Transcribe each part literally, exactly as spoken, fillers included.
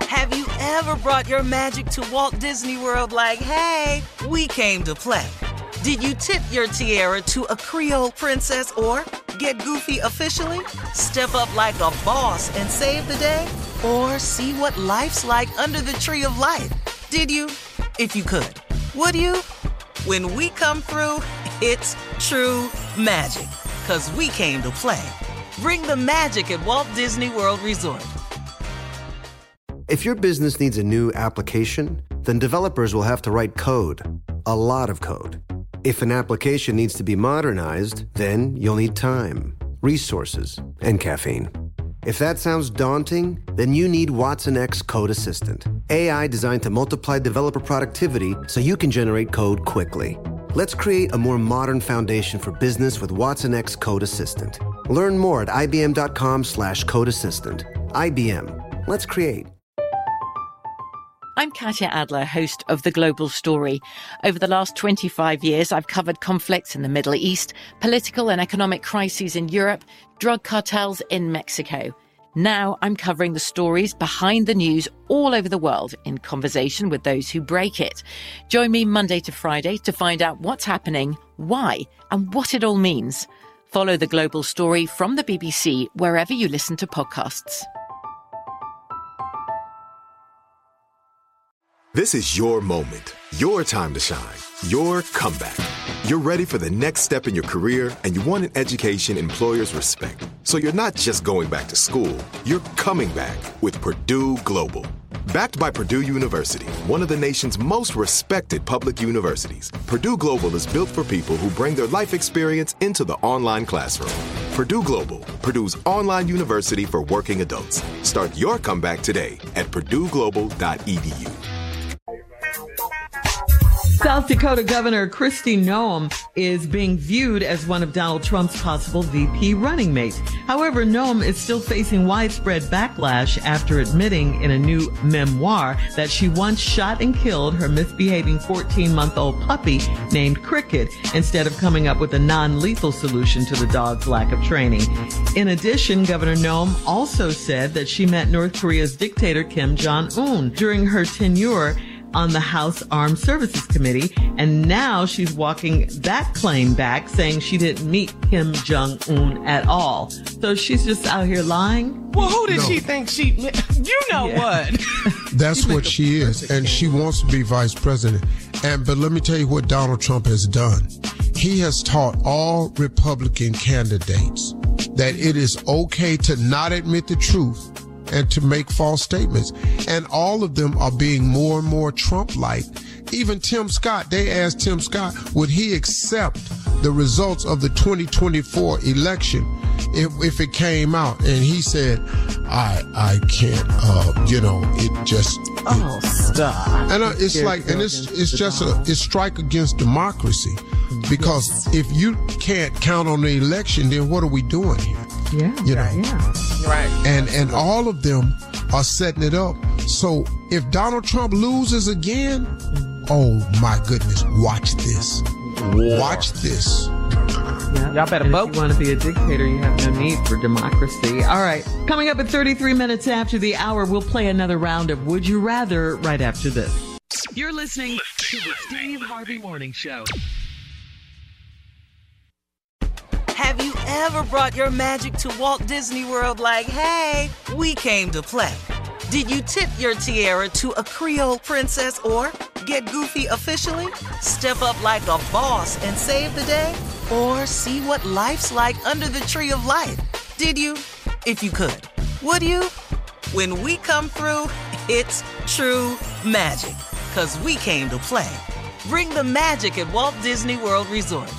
Have you ever brought your magic to Walt Disney World like, hey, we came to play? Did you tip your tiara to a Creole princess or get goofy officially? Step up like a boss and save the day? Or see what life's like under the tree of life? Did you? If you could. Would you? When we come through, it's true magic. 'Cause we came to play. Bring the magic at Walt Disney World Resort. If your business needs a new application, then developers will have to write code. A lot of code. If an application needs to be modernized, then you'll need time, resources, and caffeine. If that sounds daunting, then you need Watson X Code Assistant. A I designed to multiply developer productivity so you can generate code quickly. Let's create a more modern foundation for business with Watson X Code Assistant. Learn more at ibm.com slash code assistant. I B M. Let's create. I'm Katya Adler, host of The Global Story. Over the last twenty-five years, I've covered conflicts in the Middle East, political and economic crises in Europe, drug cartels in Mexico. Now I'm covering the stories behind the news all over the world in conversation with those who break it. Join me Monday to Friday to find out what's happening, why, and what it all means. Follow The Global Story from the B B C wherever you listen to podcasts. This is your moment, your time to shine, your comeback. You're ready for the next step in your career, and you want an education employers respect. So you're not just going back to school, you're coming back with Purdue Global. Backed by Purdue University, one of the nation's most respected public universities, Purdue Global is built for people who bring their life experience into the online classroom. Purdue Global, Purdue's online university for working adults. Start your comeback today at purdue global dot e d u. South Dakota Governor Kristi Noem is being viewed as one of Donald Trump's possible V P running mates. However, Noem is still facing widespread backlash after admitting in a new memoir that she once shot and killed her misbehaving fourteen-month-old puppy named Cricket instead of coming up with a non-lethal solution to the dog's lack of training. In addition, Governor Noem also said that she met North Korea's dictator Kim Jong-un during her tenure on the House Armed Services Committee, and now she's walking that claim back, saying she didn't meet Kim Jong-un at all. So she's just out here lying? Well, who did No. she think she... You know Yeah. what? That's what she is, and she wants to be vice president. And but let me tell you what Donald Trump has done. He has taught all Republican candidates that it is okay to not admit the truth and to make false statements. And all of them are being more and more Trump-like. Even Tim Scott, they asked Tim Scott, would he accept the results of the twenty twenty-four election if, if it came out? And he said, I I can't, uh, you know, it just... Oh, stop. And uh, it's Scared like, to go and it's against it's the just a Donald. it's strike against democracy, because Yes. if you can't count on the election, then what are we doing here? Yeah, You know. yeah. Right. And and all of them are setting it up. So if Donald Trump loses again, oh my goodness, watch this, watch this. Yeah. Y'all better and vote. If you want to be a dictator, you have no need for democracy. All right. Coming up at thirty-three minutes after the hour, we'll play another round of Would You Rather right after this. You're listening to the Steve Harvey Morning Show. Have you ever brought your magic to Walt Disney World like, hey, we came to play? Did you tip your tiara to a Creole princess or get goofy officially? Step up like a boss and save the day? Or see what life's like under the tree of life? Did you? If you could. Would you? When we come through, it's true magic. 'Cause we came to play. Bring the magic at Walt Disney World Resort.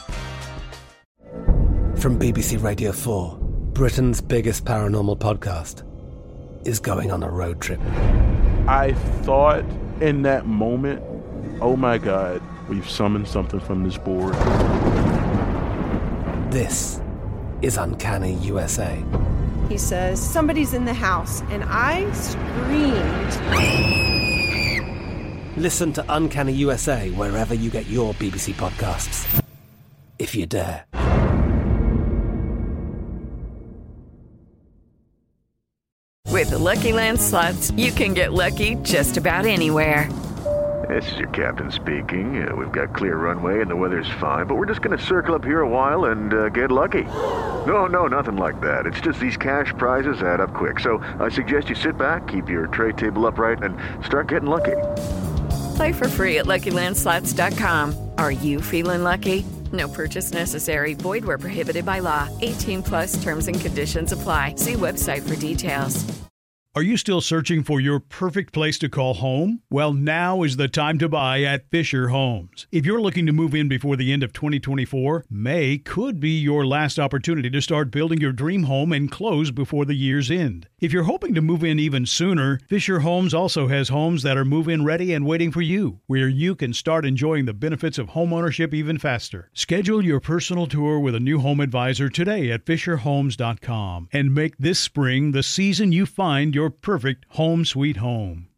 From B B C Radio four, Britain's biggest paranormal podcast is going on a road trip. I thought in that moment, oh my God, we've summoned something from this board. This is Uncanny U S A. He says, somebody's in the house, and I screamed. Listen to Uncanny U S A wherever you get your B B C podcasts, if you dare. With the Lucky Land Slots, you can get lucky just about anywhere. This is your captain speaking. Uh, we've got clear runway and the weather's fine, but we're just going to circle up here a while and uh, get lucky. No, no, nothing like that. It's just these cash prizes add up quick. So I suggest you sit back, keep your tray table upright, and start getting lucky. Play for free at Lucky Land Slots dot com. Are you feeling lucky? No purchase necessary. Void where prohibited by law. eighteen plus terms and conditions apply. See website for details. Are you still searching for your perfect place to call home? Well, now is the time to buy at Fisher Homes. If you're looking to move in before the end of twenty twenty-four, May could be your last opportunity to start building your dream home and close before the year's end. If you're hoping to move in even sooner, Fisher Homes also has homes that are move-in ready and waiting for you, where you can start enjoying the benefits of homeownership even faster. Schedule your personal tour with a new home advisor today at fisher homes dot com and make this spring the season you find your Your perfect home sweet home.